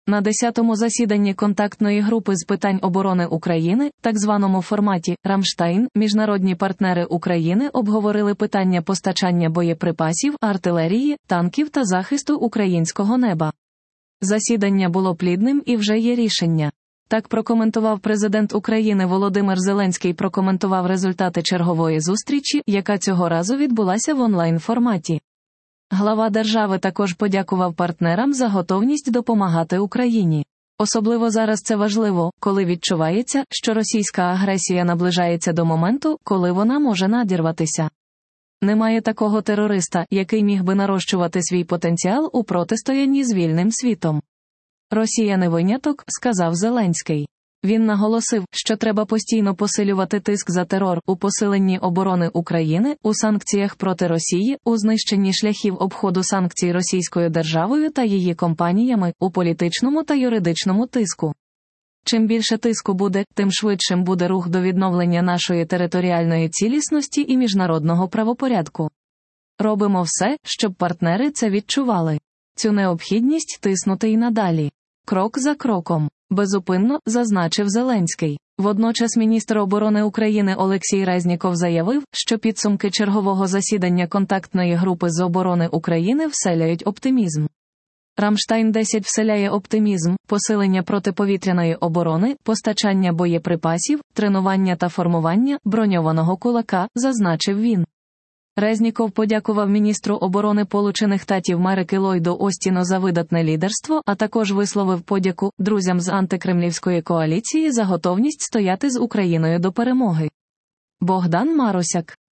На 10-му засіданні контактної групи з питань оборони України, так званому форматі «Рамштайн», міжнародні партнери України обговорили питання постачання боєприпасів, артилерії, танків та захисту українського неба. Засідання було плідним і вже є рішення. Так прокоментував президент України Володимир Зеленський, прокоментував результати чергової зустрічі, яка цього разу відбулася в онлайн-форматі. Глава держави також подякував партнерам за готовність допомагати Україні. Особливо зараз це важливо, коли відчувається, що російська агресія наближається до моменту, коли вона може надірватися. Немає такого терориста, який міг би нарощувати свій потенціал у протистоянні з вільним світом. Росія не виняток, сказав Зеленський. Він наголосив, що треба постійно посилювати тиск за терор, у посиленні оборони України, у санкціях проти Росії, у знищенні шляхів обходу санкцій Російською державою та її компаніями, у політичному та юридичному тиску. Чим більше тиску буде, тим швидшим буде рух до відновлення нашої територіальної цілісності і міжнародного правопорядку. Робимо все, щоб партнери це відчували. Цю необхідність тиснути й надалі. Крок за кроком. Безупинно, зазначив Зеленський. Водночас міністр оборони України Олексій Резніков заявив, що підсумки чергового засідання контактної групи з оборони України вселяють оптимізм. Рамштайн-10 вселяє оптимізм, посилення протиповітряної оборони, постачання боєприпасів, тренування та формування броньованого кулака, зазначив він. Резніков подякував міністру оборони Сполучених Штатів Америки Ллойду Остіну за видатне лідерство, а також висловив подяку друзям з антикремлівської коаліції за готовність стояти з Україною до перемоги. Богдан Марусяк.